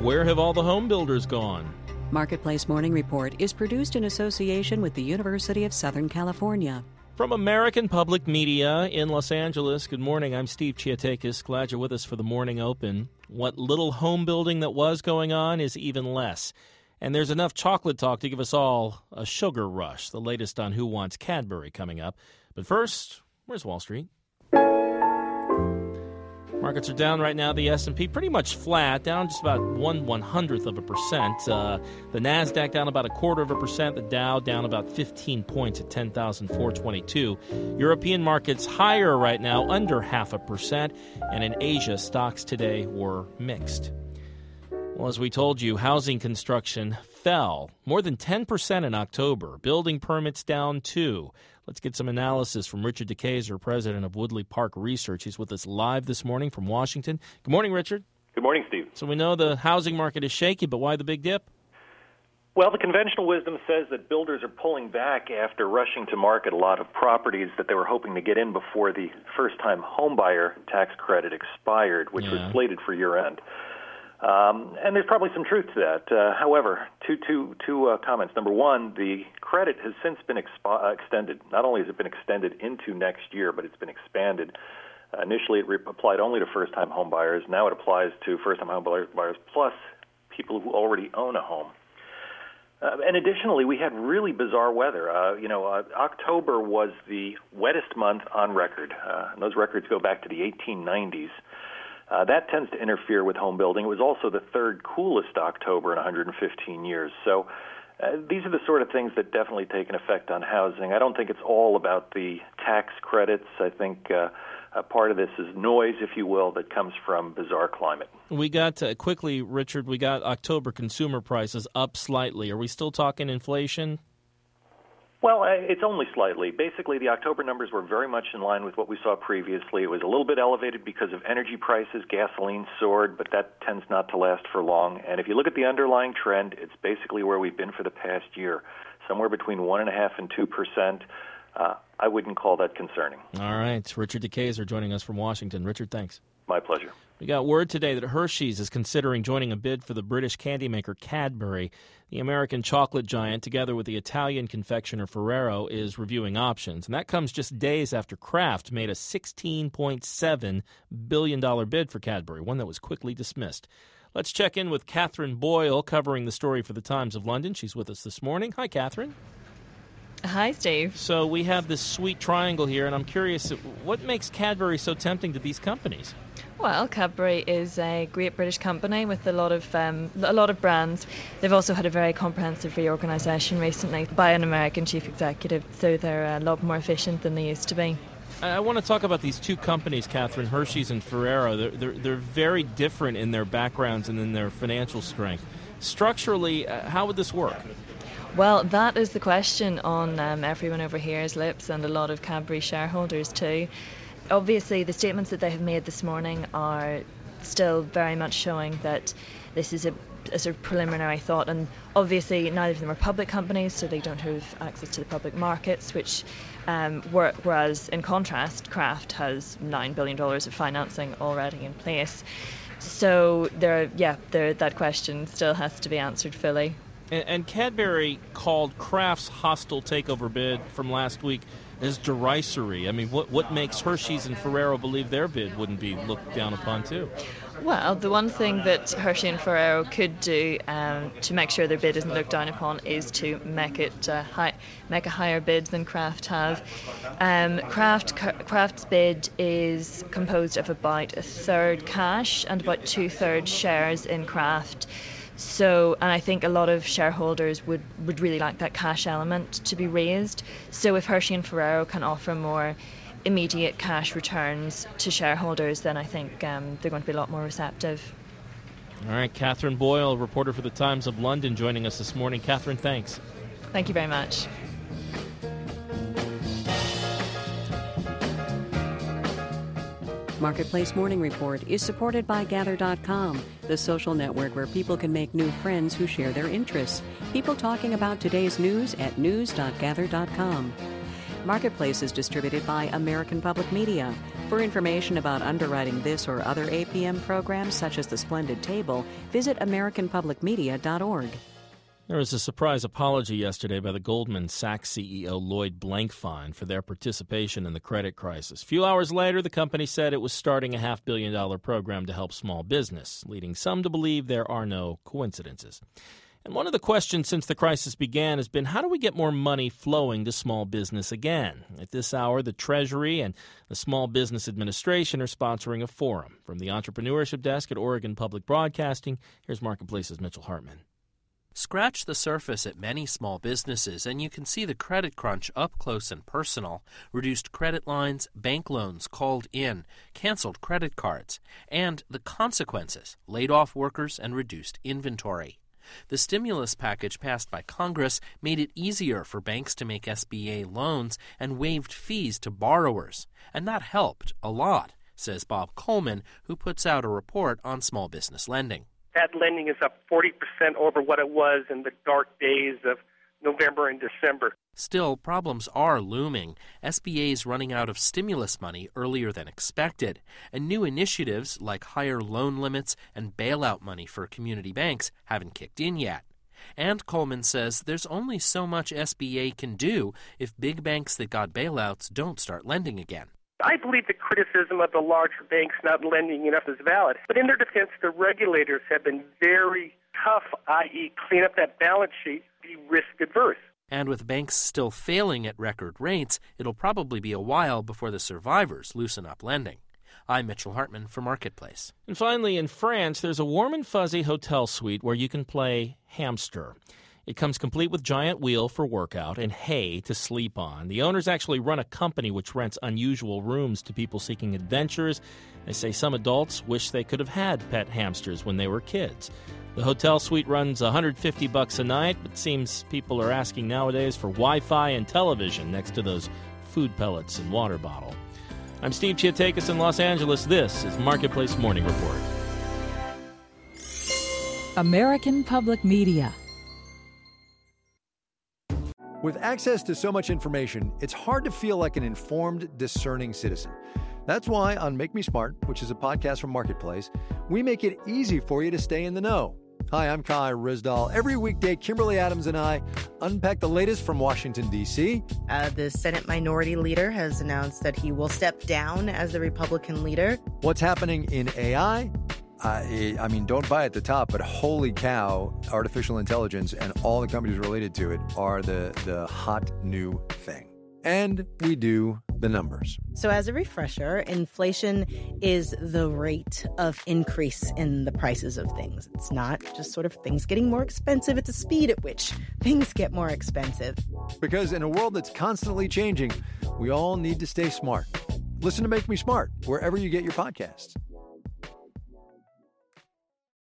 Where have all the home builders gone? Marketplace Morning Report is produced in association with the University of Southern California. From American Public Media in Los Angeles, good morning. I'm Steve Chiatakis. Glad you're with us for the Morning Open. What little home building that was going on is even less. And there's enough chocolate talk to give us all a sugar rush. The latest on Who Wants Cadbury coming up. But first, where's Wall Street? Markets are down right now. The S&P pretty much flat, down just about 0.01%. The NASDAQ down about 0.25%. The Dow down about 15 points at 10,422. European markets higher right now, under 0.5%. And in Asia, stocks today were mixed. Well, as we told you, housing construction fell more than 10% in October. Building permits down too. Let's get some analysis from Richard DeKayser, president of Woodley Park Research. He's with us live this morning from Washington. Good morning, Richard. Good morning, Steve. So we know the housing market is shaky, but why the big dip? Well, the conventional wisdom says that builders are pulling back after rushing to market a lot of properties that they were hoping to get in before the first-time homebuyer tax credit expired, which was slated for year-end. And there's probably some truth to that. However, two comments. Number one, the credit has since been extended. Not only has it been extended into next year, but it's been expanded. Initially, it applied only to first-time home buyers. Now it applies to first-time home buyers plus people who already own a home. And additionally, we had really bizarre weather. October was the wettest month on record. And those records go back to the 1890s. That tends to interfere with home building. It was also the third coolest October in 115 years. So these are the sort of things that definitely take an effect on housing. I don't think it's all about the tax credits. I think part of this is noise, if you will, that comes from bizarre climate. We got, quickly, Richard, we got October consumer prices up slightly. Are we still talking inflation? Well, it's only slightly. Basically, the October numbers were very much in line with what we saw previously. It was a little bit elevated because of energy prices. Gasoline soared, but that tends not to last for long. And if you look at the underlying trend, it's basically where we've been for the past year, somewhere between 1.5% and 2%. I wouldn't call that concerning. All right. Richard DeKayser joining us from Washington. Richard, thanks. My pleasure. We got word today that Hershey's is considering joining a bid for the British candy maker Cadbury. The American chocolate giant, together with the Italian confectioner Ferrero, is reviewing options. And that comes just days after Kraft made a $16.7 billion bid for Cadbury, one that was quickly dismissed. Let's check in with Catherine Boyle, covering the story for the Times of London. She's with us this morning. Hi, Catherine. Hi, Steve. So we have this sweet triangle here, and I'm curious, what makes Cadbury so tempting to these companies? Well, Cadbury is a great British company with a lot of brands. They've also had a very comprehensive reorganisation recently by an American chief executive, so they're a lot more efficient than they used to be. I want to talk about these two companies, Catherine, Hershey's and Ferrero. They're very different in their backgrounds and in their financial strength. Structurally, how would this work? Well, that is the question on everyone over here's lips and a lot of Cadbury shareholders too. Obviously, the statements that they have made this morning are still very much showing that this is a sort of preliminary thought, and obviously neither of them are public companies, so they don't have access to the public markets, which whereas in contrast, Kraft has $9 billion of financing already in place. So that question still has to be answered fully. And Cadbury called Kraft's hostile takeover bid from last week as derisory. I mean, what makes Hershey's and Ferrero believe their bid wouldn't be looked down upon too? Well, the one thing that Hershey and Ferrero could do to make sure their bid isn't looked down upon is to make a higher bid than Kraft have. Kraft's bid is composed of about a third cash and about 2/3 shares in Kraft. So, and I think a lot of shareholders would really like that cash element to be raised. So if Hershey and Ferrero can offer more immediate cash returns to shareholders, then I think they're going to be a lot more receptive. All right, Catherine Boyle, reporter for the Times of London, joining us this morning. Catherine, thanks. Thank you very much. Marketplace Morning Report is supported by Gather.com, the social network where people can make new friends who share their interests. People talking about today's news at news.gather.com. Marketplace is distributed by American Public Media. For information about underwriting this or other APM programs, such as the Splendid Table, visit AmericanPublicMedia.org. There was a surprise apology yesterday by the Goldman Sachs CEO Lloyd Blankfein for their participation in the credit crisis. A few hours later, the company said it was starting a $500 million program to help small business, leading some to believe there are no coincidences. And one of the questions since the crisis began has been, how do we get more money flowing to small business again? At this hour, the Treasury and the Small Business Administration are sponsoring a forum. From the Entrepreneurship Desk at Oregon Public Broadcasting, here's Marketplace's Mitchell Hartman. Scratch the surface at many small businesses, and you can see the credit crunch up close and personal. Reduced credit lines, bank loans called in, canceled credit cards, and the consequences, laid off workers and reduced inventory. The stimulus package passed by Congress made it easier for banks to make SBA loans and waived fees to borrowers, and that helped a lot, says Bob Coleman, who puts out a report on small business lending. That lending is up 40% over what it was in the dark days of November and December. Still, problems are looming. SBA is running out of stimulus money earlier than expected, and new initiatives like higher loan limits and bailout money for community banks haven't kicked in yet. And Coleman says there's only so much SBA can do if big banks that got bailouts don't start lending again. I believe the criticism of the larger banks not lending enough is valid. But in their defense, the regulators have been very tough, i.e. clean up that balance sheet, be risk adverse. And with banks still failing at record rates, it'll probably be a while before the survivors loosen up lending. I'm Mitchell Hartman for Marketplace. And finally, in France, there's a warm and fuzzy hotel suite where you can play hamster. It comes complete with giant wheel for workout and hay to sleep on. The owners actually run a company which rents unusual rooms to people seeking adventures. They say some adults wish they could have had pet hamsters when they were kids. The hotel suite runs $150 a night, but it seems people are asking nowadays for Wi-Fi and television next to those food pellets and water bottle. I'm Steve Chiatakis in Los Angeles. This is Marketplace Morning Report. American Public Media. With access to so much information, it's hard to feel like an informed, discerning citizen. That's why on Make Me Smart, which is a podcast from Marketplace, we make it easy for you to stay in the know. Hi, I'm Kai Rizdal. Every weekday, Kimberly Adams and I unpack the latest from Washington, D.C. The Senate Minority Leader has announced that he will step down as the Republican leader. What's happening in AI? I mean, don't buy at the top, but holy cow, artificial intelligence and all the companies related to it are the hot new thing. And we do the numbers. So as a refresher, inflation is the rate of increase in the prices of things. It's not just sort of things getting more expensive. It's the speed at which things get more expensive. Because in a world that's constantly changing, we all need to stay smart. Listen to Make Me Smart wherever you get your podcasts.